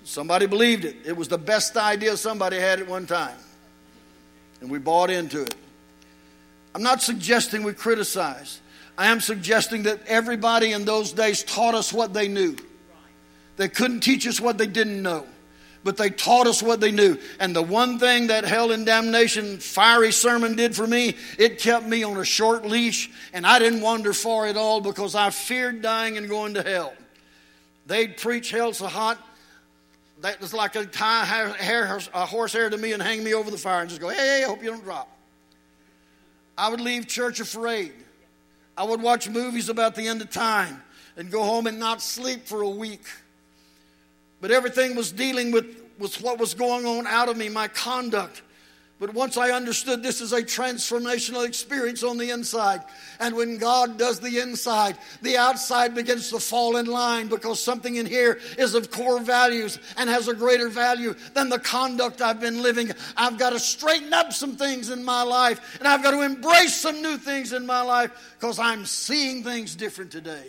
Somebody believed it. It was the best idea somebody had at one time. And we bought into it. I'm not suggesting we criticize. I am suggesting that everybody in those days taught us what they knew. They couldn't teach us what they didn't know, but they taught us what they knew. And the one thing that hell and damnation fiery sermon did for me, it kept me on a short leash, and I didn't wander far at all because I feared dying and going to hell. They'd preach hell so hot, that was like a tie a horsehair to me and hang me over the fire and just go, hey, I hope you don't drop. I would leave church afraid. I would watch movies about the end of time and go home and not sleep for a week. But everything was dealing with what was going on out of me, my conduct. But once I understood this is a transformational experience on the inside. And when God does the inside, the outside begins to fall in line because something in here is of core values and has a greater value than the conduct I've been living. I've got to straighten up some things in my life, and I've got to embrace some new things in my life because I'm seeing things different today.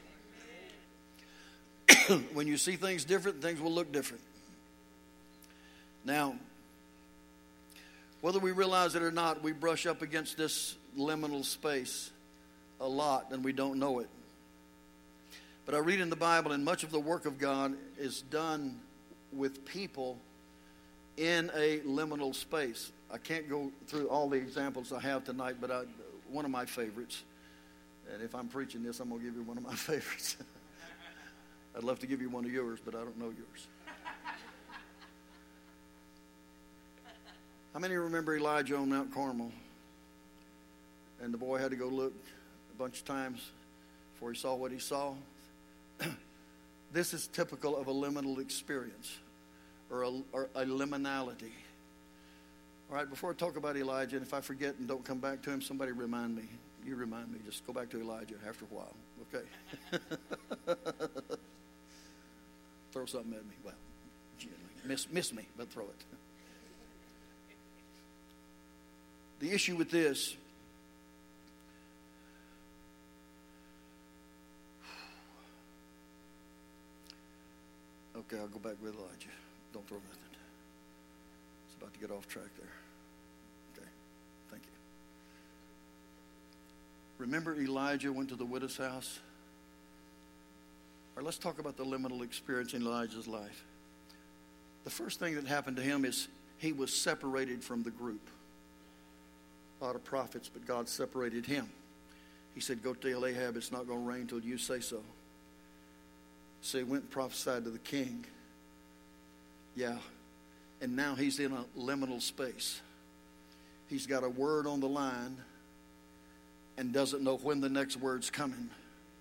When you see things different, things will look different. Now, whether we realize it or not, we brush up against this liminal space a lot and we don't know it. But I read in the Bible, and much of the work of God is done with people in a liminal space. I can't go through all the examples I have tonight, but one of my favorites, and if I'm preaching this, I'm going to give you one of my favorites. I'd love to give you one of yours, but I don't know yours. How many remember Elijah on Mount Carmel? And the boy had to go look a bunch of times before he saw what he saw. This is typical of a liminal experience or a liminality. All right, before I talk about Elijah, and if I forget and don't come back to him, somebody remind me. You remind me. Just go back to Elijah after a while. Okay. Throw something at me. Well, miss me, but throw it. The issue with this, okay, I'll go back with Elijah. Don't throw nothing. It's about to get off track there. Okay, thank you. Remember Elijah went to the widow's house? All right, let's talk about the liminal experience in Elijah's life. The first thing that happened to him is he was separated from the group. A lot of prophets, but God separated him. He said, go tell Ahab it's not going to rain until you say so. So he went and prophesied to the king. Yeah. And now he's in a liminal space. He's got a word on the line and doesn't know when the next word's coming.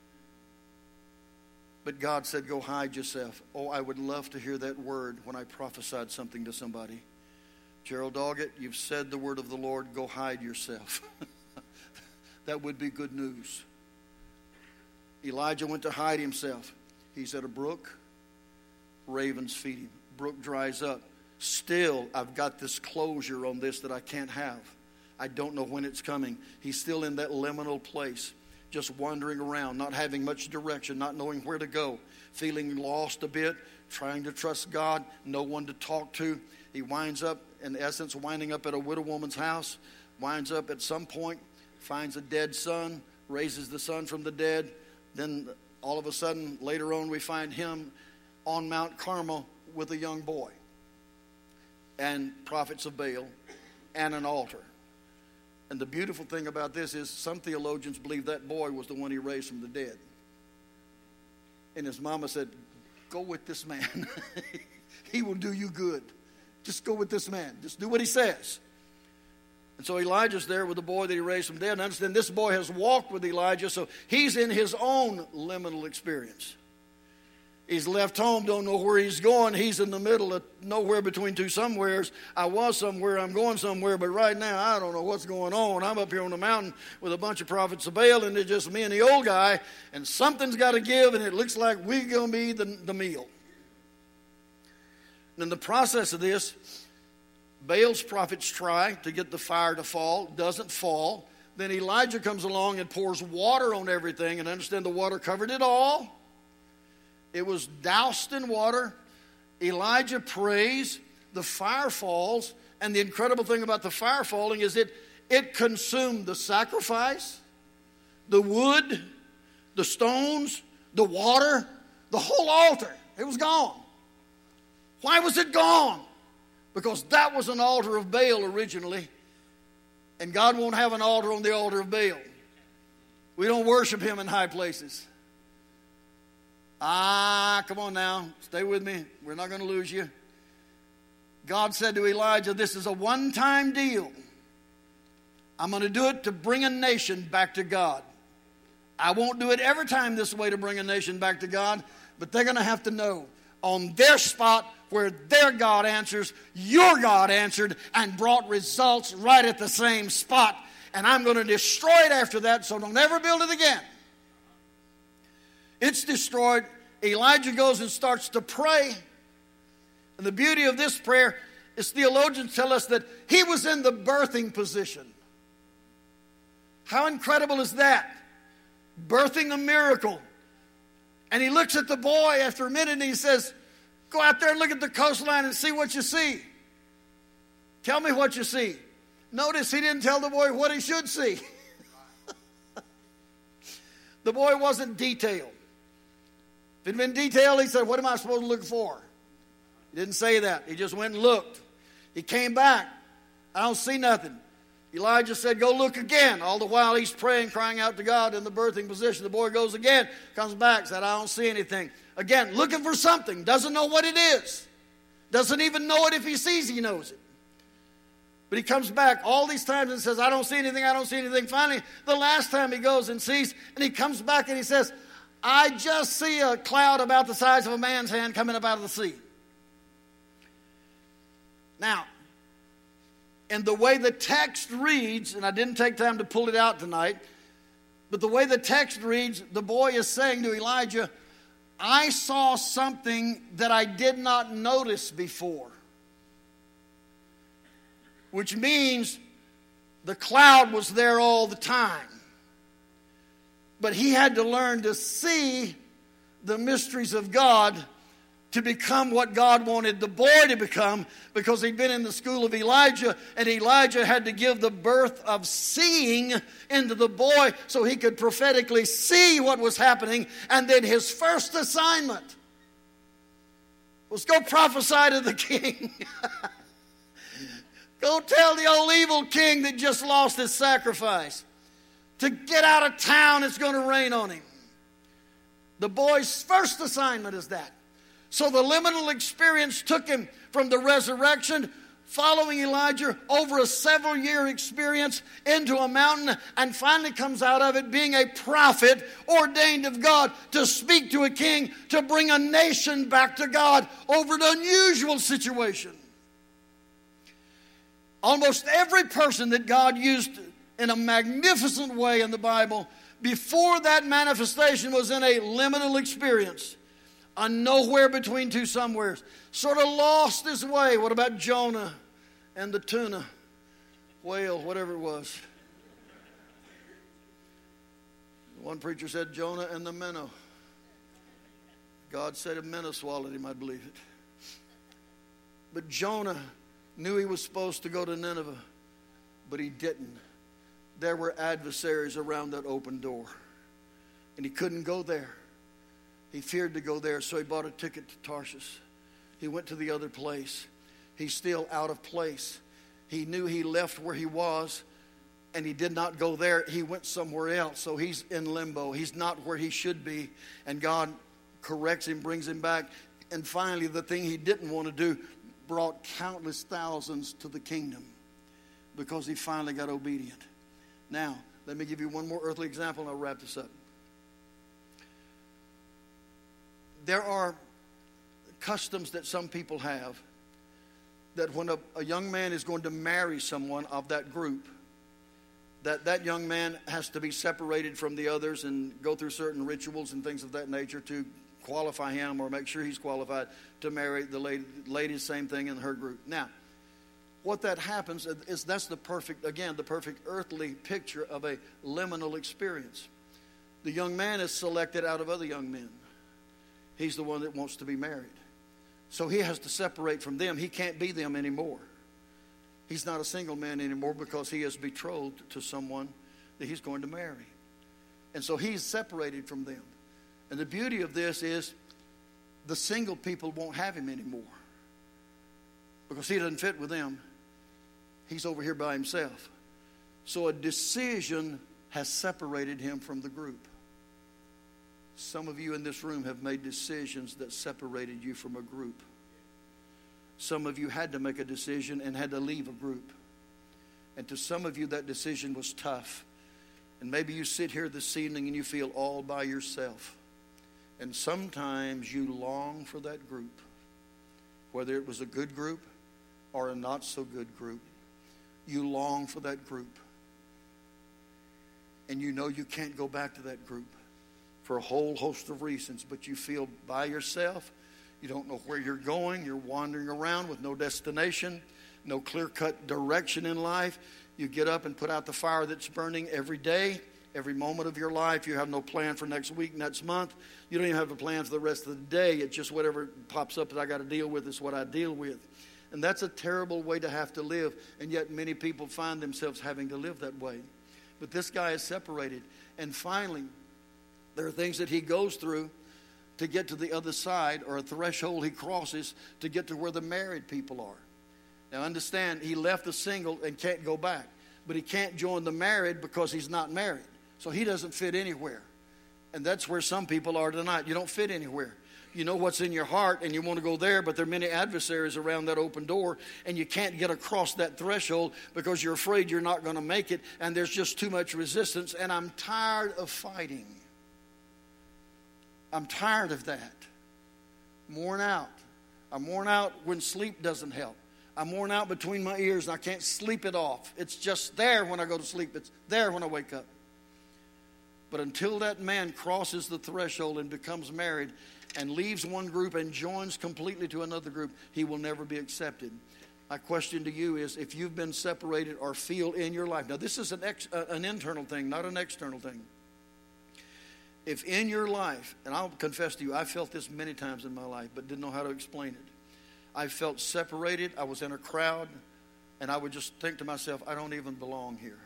But God said, go hide yourself. Oh, I would love to hear that word when I prophesied something to somebody. Gerald Doggett, you've said the word of the Lord, go hide yourself. That would be good news. Elijah went to hide himself. He's at a brook. Ravens feed him. Brook dries up. Still, I've got this closure on this that I can't have. I don't know when it's coming. He's still in that liminal place, just wandering around, not having much direction, not knowing where to go, feeling lost a bit, trying to trust God, no one to talk to. He winds up, in essence, winding up at a widow woman's house, winds up at some point, finds a dead son, raises the son from the dead. Then all of a sudden, later on, we find him on Mount Carmel with a young boy and prophets of Baal and an altar. And the beautiful thing about this is some theologians believe that boy was the one he raised from the dead. And his mama said, go with this man. He will do you good. Just go with this man. Just do what he says. And so Elijah's there with the boy that he raised from dead. And understand this boy has walked with Elijah, so he's in his own liminal experience. He's left home, don't know where he's going. He's in the middle of nowhere between two somewheres. I was somewhere, I'm going somewhere, but right now I don't know what's going on. I'm up here on the mountain with a bunch of prophets of Baal, and it's just me and the old guy, and something's got to give, and it looks like we're going to be the meal. And in the process of this, Baal's prophets try to get the fire to fall, doesn't fall. Then Elijah comes along and pours water on everything, and understand the water covered it all. It was doused in water. Elijah prays, the fire falls, and the incredible thing about the fire falling is it consumed the sacrifice, the wood, the stones, the water, the whole altar. It was gone. Why was it gone? Because that was an altar of Baal originally, and God won't have an altar on the altar of Baal. We don't worship him in high places. Come on now. Stay with me. We're not going to lose you. God said to Elijah, this is a one-time deal. I'm going to do it to bring a nation back to God. I won't do it every time this way to bring a nation back to God, but they're going to have to know on their spot where their God answers, your God answered and brought results right at the same spot. And I'm going to destroy it after that, so don't ever build it again. It's destroyed. Elijah goes and starts to pray. And the beauty of this prayer is theologians tell us that he was in the birthing position. How incredible is that? Birthing a miracle. And he looks at the boy after a minute and he says, go out there and look at the coastline and see what you see. Tell me what you see. Notice he didn't tell the boy what he should see. The boy wasn't detailed. If it had been detailed, he said, what am I supposed to look for? He didn't say that. He just went and looked. He came back. I don't see nothing. Elijah said, go look again. All the while he's praying, crying out to God in the birthing position. The boy goes again, comes back, said, I don't see anything. Again, looking for something. Doesn't know what it is. Doesn't even know it if he sees he knows it. But he comes back all these times and says, I don't see anything, I don't see anything. Finally, the last time he goes and sees, and he comes back and he says, I just see a cloud about the size of a man's hand coming up out of the sea. Now, and the way the text reads, and I didn't take time to pull it out tonight, but the way the text reads, the boy is saying to Elijah, I saw something that I did not notice before. Which means the cloud was there all the time. But he had to learn to see the mysteries of God to become what God wanted the boy to become, because he'd been in the school of Elijah, and Elijah had to give the birth of seeing into the boy so he could prophetically see what was happening. And then his first assignment was go prophesy to the king. Go tell the old evil king that just lost his sacrifice to get out of town. It's going to rain on him. The boy's first assignment is that. So the liminal experience took him from the resurrection, following Elijah, over a several-year experience into a mountain, and finally comes out of it being a prophet ordained of God to speak to a king, to bring a nation back to God over an unusual situation. Almost every person that God used in a magnificent way in the Bible, before that manifestation, was in a liminal experience. A nowhere between two somewheres. Sort of lost his way. What about Jonah and the tuna whale, whatever it was? One preacher said Jonah and the minnow. God said a minnow swallowed him, I believe it. But Jonah knew he was supposed to go to Nineveh, but he didn't. There were adversaries around that open door, and he couldn't go there. He feared to go there, so he bought a ticket to Tarshish. He went to the other place. He's still out of place. He knew he left where he was, and he did not go there. He went somewhere else, so he's in limbo. He's not where he should be, and God corrects him, brings him back. And finally, the thing he didn't want to do brought countless thousands to the kingdom because he finally got obedient. Now, let me give you one more earthly example, and I'll wrap this up. There are customs that some people have that when a young man is going to marry someone of that group, that young man has to be separated from the others and go through certain rituals and things of that nature to qualify him or make sure he's qualified to marry the lady, same thing in her group. Now, what that happens is that's the perfect earthly picture of a liminal experience. The young man is selected out of other young men. He's the one that wants to be married. So he has to separate from them. He can't be them anymore. He's not a single man anymore because he is betrothed to someone that he's going to marry. And so he's separated from them. And the beauty of this is the single people won't have him anymore because he doesn't fit with them. He's over here by himself. So a decision has separated him from the group. Some of you in this room have made decisions that separated you from a group. Some of you had to make a decision and had to leave a group. And to some of you, that decision was tough. And maybe you sit here this evening and you feel all by yourself. And sometimes you long for that group, whether it was a good group or a not so good group. You long for that group. And you know you can't go back to that group for a whole host of reasons, but you feel by yourself. You don't know where you're going. You're wandering around with no destination, no clear-cut direction in life. You get up and put out the fire that's burning every day, every moment of your life. You have no plan for next week, next month. You don't even have a plan for the rest of the day. It's just whatever pops up that I got to deal with is what I deal with. And that's a terrible way to have to live, and yet many people find themselves having to live that way. But this guy is separated. And finally, there are things that he goes through to get to the other side, or a threshold he crosses to get to where the married people are. Now understand, he left the single and can't go back. But he can't join the married because he's not married. So he doesn't fit anywhere. And that's where some people are tonight. You don't fit anywhere. You know what's in your heart and you want to go there, but there are many adversaries around that open door, and you can't get across that threshold because you're afraid you're not going to make it, and there's just too much resistance, and I'm tired of fighting. I'm tired of that. I'm worn out. I'm worn out when sleep doesn't help. I'm worn out between my ears and I can't sleep it off. It's just there when I go to sleep. It's there when I wake up. But until that man crosses the threshold and becomes married and leaves one group and joins completely to another group, he will never be accepted. My question to you is, if you've been separated or feel in your life. Now this is an internal thing, not an external thing. If in your life, and I'll confess to you, I felt this many times in my life, but didn't know how to explain it. I felt separated. I was in a crowd, and I would just think to myself, I don't even belong here.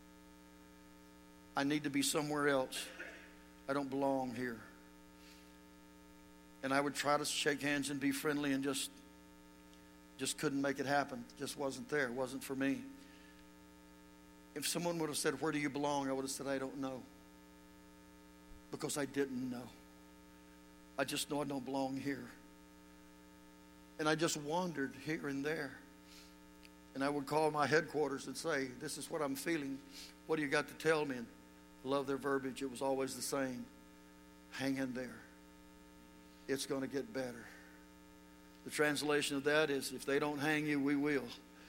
I need to be somewhere else. I don't belong here. And I would try to shake hands and be friendly and just couldn't make it happen. Just wasn't there. It wasn't for me. If someone would have said, where do you belong? I would have said, I don't know. Because I didn't know. I just know I don't belong here. And I just wandered here and there. And I would call my headquarters and say, this is what I'm feeling. What do you got to tell me? And I love their verbiage. It was always the same. Hang in there. It's going to get better. The translation of that is, if they don't hang you, we will.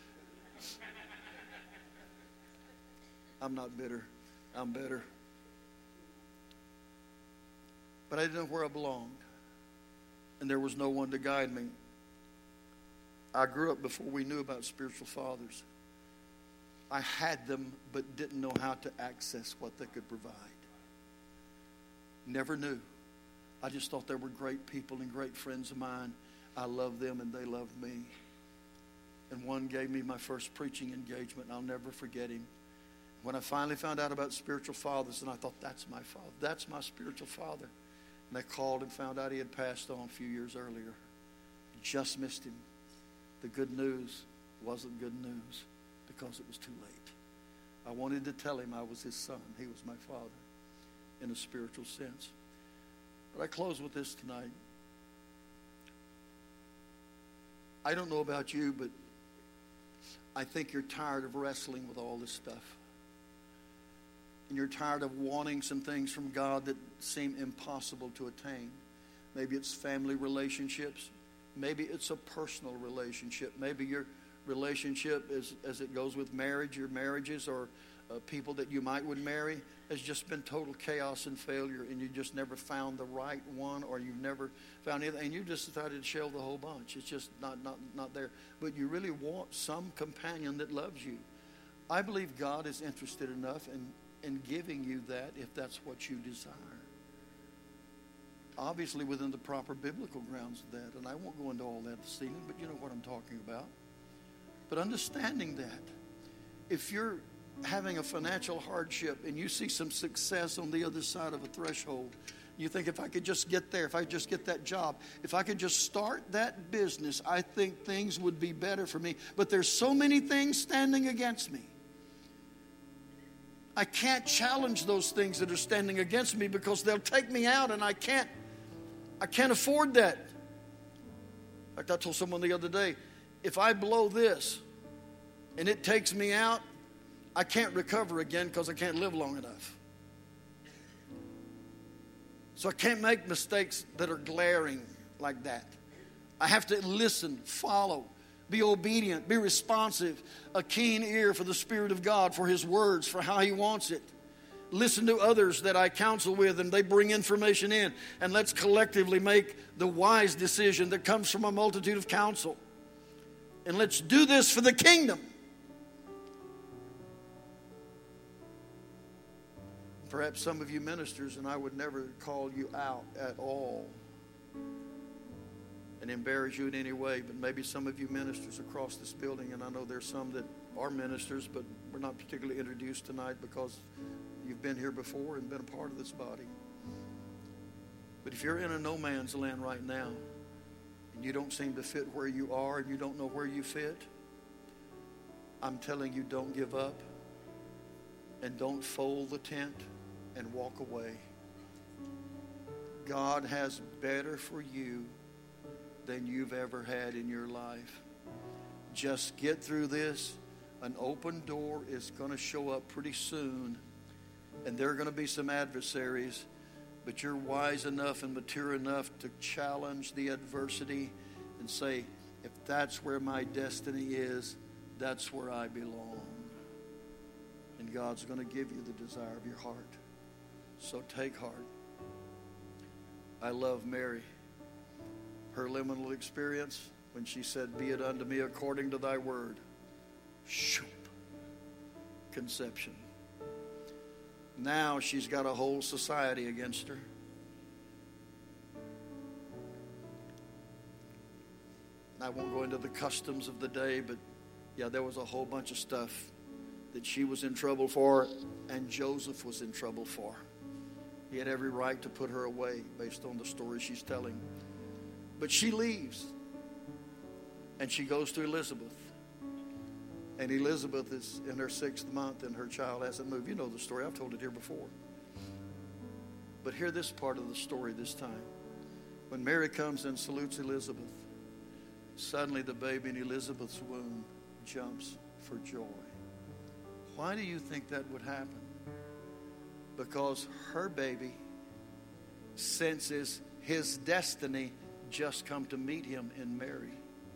I'm not bitter. I'm better. But I didn't know where I belonged. And there was no one to guide me. I grew up before we knew about spiritual fathers. I had them, but didn't know how to access what they could provide. Never knew. I just thought they were great people and great friends of mine. I loved them and they loved me. And one gave me my first preaching engagement, and I'll never forget him. When I finally found out about spiritual fathers, and I thought, that's my father. That's my spiritual father. And I called and found out he had passed on a few years earlier. Just missed him. The good news wasn't good news because it was too late. I wanted to tell him I was his son. He was my father in a spiritual sense. But I close with this tonight. I don't know about you, but I think you're tired of wrestling with all this stuff. And you're tired of wanting some things from God that seem impossible to attain. Maybe it's family relationships. Maybe it's a personal relationship. Maybe your relationship, as it goes with marriage, your marriages or people that you would marry, has just been total chaos and failure, and you just never found the right one, or you've never found anything, and you just decided to shelve the whole bunch. It's just not there. But you really want some companion that loves you. I believe God is interested enough in giving you that if that's what you desire. obviously within the proper biblical grounds of that. And I won't go into all that this evening, but you know what I'm talking about. But understanding that, if you're having a financial hardship and you see some success on the other side of a threshold, you think, if I could just get there, if I just get that job, if I could just start that business, I think things would be better for me. But there's so many things standing against me. I can't challenge those things that are standing against me because they'll take me out, and I can't afford that. In fact, I told someone the other day, if I blow this and it takes me out, I can't recover again because I can't live long enough. So I can't make mistakes that are glaring like that. I have to listen, follow, be obedient, be responsive, a keen ear for the Spirit of God, for His words, for how He wants it. Listen to others that I counsel with, and they bring information in. And let's collectively make the wise decision that comes from a multitude of counsel. And let's do this for the kingdom. Perhaps some of you ministers, and I would never call you out at all and embarrass you in any way, but maybe some of you ministers across this building, and I know there's some that are ministers, but we're not particularly introduced tonight because you've been here before and been a part of this body. But if you're in a no man's land right now, and you don't seem to fit where you are, and you don't know where you fit, I'm telling you, don't give up, and don't fold the tent and walk away. God has better for you than you've ever had in your life. Just get through this. An open door is going to show up pretty soon, and there are going to be some adversaries, but you're wise enough and mature enough to challenge the adversity and say, if that's where my destiny is, that's where I belong. And God's going to give you the desire of your heart. So take heart. I love Mary. Her liminal experience when she said, be it unto me according to thy word. Shoop. Conception. Now she's got a whole society against her. I won't go into the customs of the day, but yeah, there was a whole bunch of stuff that she was in trouble for and Joseph was in trouble for. He had every right to put her away based on the story she's telling. But she leaves. And she goes to Elizabeth. And Elizabeth is in her 6th month and her child hasn't moved. You know the story. I've told it here before. But hear this part of the story this time. When Mary comes and salutes Elizabeth, suddenly the baby in Elizabeth's womb jumps for joy. Why do you think that would happen? Because her baby senses his destiny just come to meet him in Mary.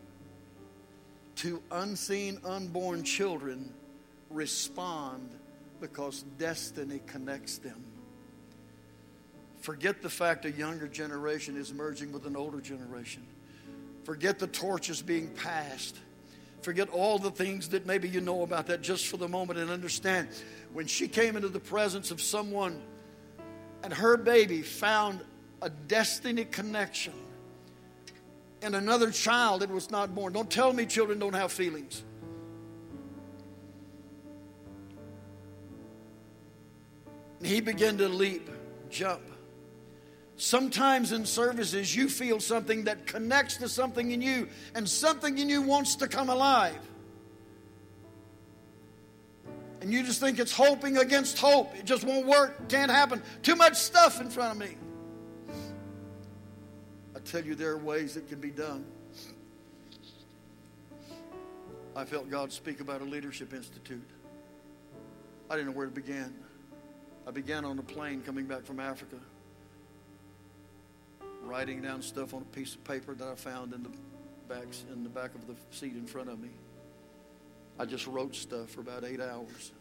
Two unseen, unborn children respond because destiny connects them. Forget the fact a younger generation is merging with an older generation. Forget the torches being passed. Forget all the things that maybe you know about that just for the moment, and understand when she came into the presence of someone and her baby found a destiny connection in another child that was not born. Don't tell me children don't have feelings. And he began to leap, jump. Sometimes in services you feel something that connects to something in you, and something in you wants to come alive. And you just think it's hoping against hope. It just won't work. Can't happen. Too much stuff in front of me. I tell you, there are ways it can be done. I felt God speak about a leadership institute. I didn't know where to begin. I began on a plane coming back from Africa, writing down stuff on a piece of paper that I found in the back of the seat in front of me. I just wrote stuff for about 8 hours.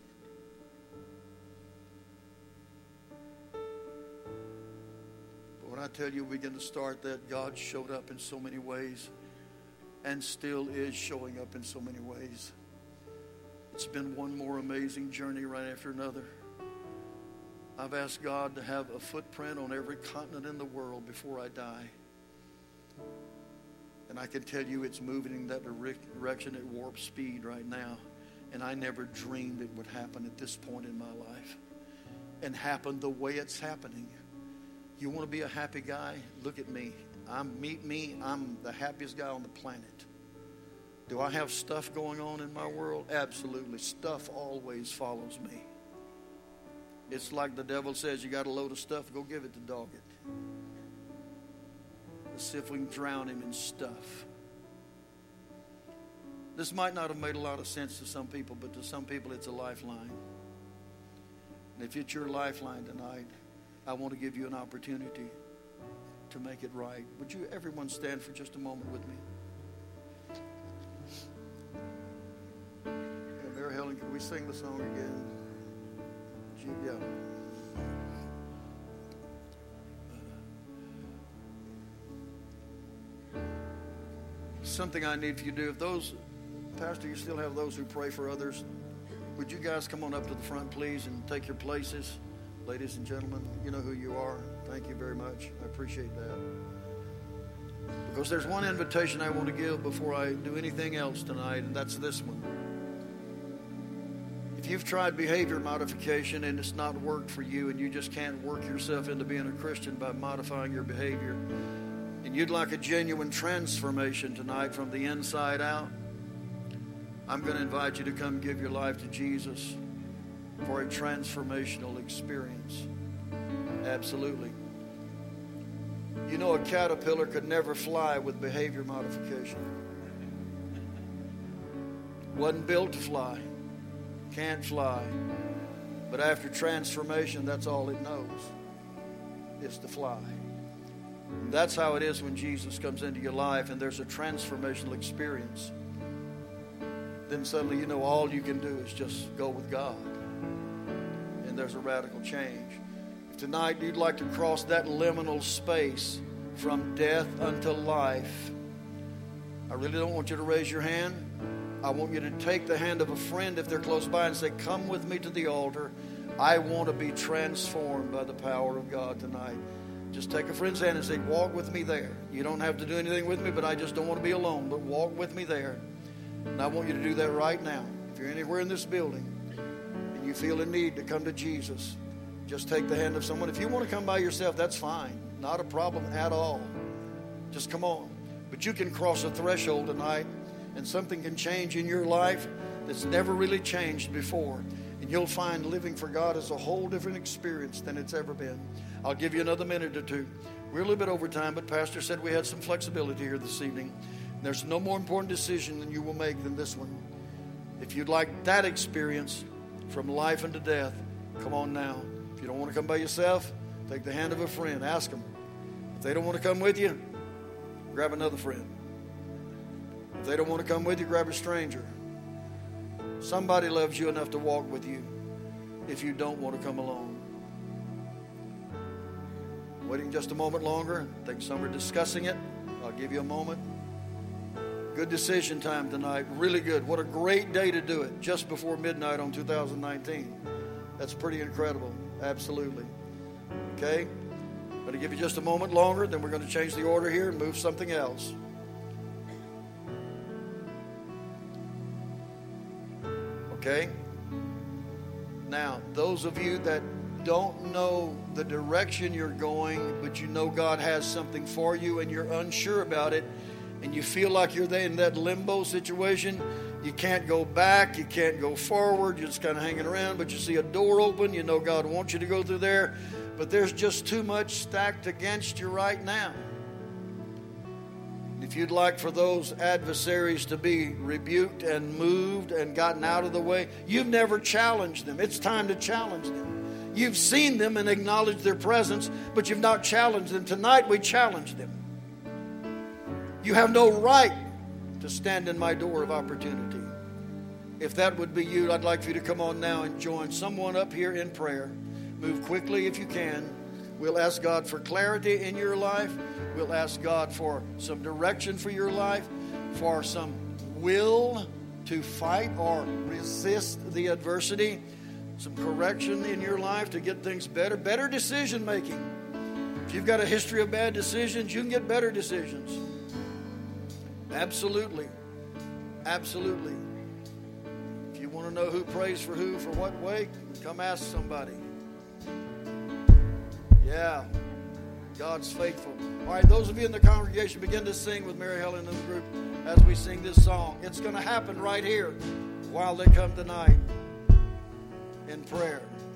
But when I tell you we begin to start that, God showed up in so many ways and still is showing up in so many ways. It's been one more amazing journey right after another. I've asked God to have a footprint on every continent in the world before I die. And I can tell you it's moving in that direction at warp speed right now. And I never dreamed it would happen at this point in my life. And happen the way it's happening. You want to be a happy guy? Look at me. Meet me. I'm the happiest guy on the planet. Do I have stuff going on in my world? Absolutely. Stuff always follows me. It's like the devil says, you got a load of stuff, go give it to Doggett. Let's see if we can drown him in stuff. This might not have made a lot of sense to some people, but to some people it's a lifeline. And if it's your lifeline tonight, I want to give you an opportunity to make it right. Would you everyone stand for just a moment with me? Yeah, Mary Helen, can we sing the song again? Yeah. Something I need for you to do. If those, Pastor, you still have those who pray for others, would you guys come on up to the front, please, and take your places? Ladies and gentlemen, you know who you are. Thank you very much. I appreciate that. Because there's one invitation I want to give before I do anything else tonight, and that's this one. If you've tried behavior modification and it's not worked for you and you just can't work yourself into being a Christian by modifying your behavior, and you'd like a genuine transformation tonight from the inside out, I'm going to invite you to come give your life to Jesus for a transformational experience. Absolutely. You know, a caterpillar could never fly with behavior modification. Wasn't built to fly. Can't fly. But after transformation, that's all it knows, is to fly. And that's how it is when Jesus comes into your life and there's a transformational experience. Then suddenly you know all you can do is just go with God. And there's a radical change. If tonight you'd like to cross that liminal space from death unto life, I really don't want you to raise your hand. I want you to take the hand of a friend if they're close by and say, come with me to the altar. I want to be transformed by the power of God tonight. Just take a friend's hand and say, walk with me there. You don't have to do anything with me, but I just don't want to be alone. But walk with me there. And I want you to do that right now. If you're anywhere in this building and you feel a need to come to Jesus, just take the hand of someone. If you want to come by yourself, that's fine. Not a problem at all. Just come on. But you can cross a threshold tonight, and something can change in your life that's never really changed before. And you'll find living for God is a whole different experience than it's ever been. I'll give you another minute or two. We're a little bit over time, but Pastor said we had some flexibility here this evening. There's no more important decision than you will make than this one. If you'd like that experience from life unto death, come on now. If you don't want to come by yourself, take the hand of a friend. Ask them. If they don't want to come with you, grab another friend. If they don't want to come with you, grab a stranger. Somebody loves you enough to walk with you if you don't want to come alone. Waiting just a moment longer. I think some are discussing it. I'll give you a moment. Good decision time tonight. Really good. What a great day to do it. Just before midnight on 2019. That's pretty incredible. Absolutely. Okay? I'm going to give you just a moment longer. Then we're going to change the order here and move something else. Okay? Now, those of you that don't know the direction you're going, but you know God has something for you and you're unsure about it, and you feel like you're there in that limbo situation, you can't go back, you can't go forward, you're just kind of hanging around, but you see a door open, you know God wants you to go through there, but there's just too much stacked against you right now. If you'd like for those adversaries to be rebuked and moved and gotten out of the way, you've never challenged them. It's time to challenge them. You've seen them and acknowledged their presence, but you've not challenged them. Tonight we challenge them. You have no right to stand in my door of opportunity. If that would be you, I'd like for you to come on now and join someone up here in prayer. Move quickly if you can. We'll ask God for clarity in your life. We'll ask God for some direction for your life, for some will to fight or resist the adversity. some correction in your life to get things better. Better decision making. If you've got a history of bad decisions, you can get better decisions. Absolutely. Absolutely. If you want to know who prays for who, for what way, come ask somebody. Yeah. God's faithful. All right, those of you in the congregation, begin to sing with Mary Helen and the group as we sing this song. It's going to happen right here while they come tonight in prayer.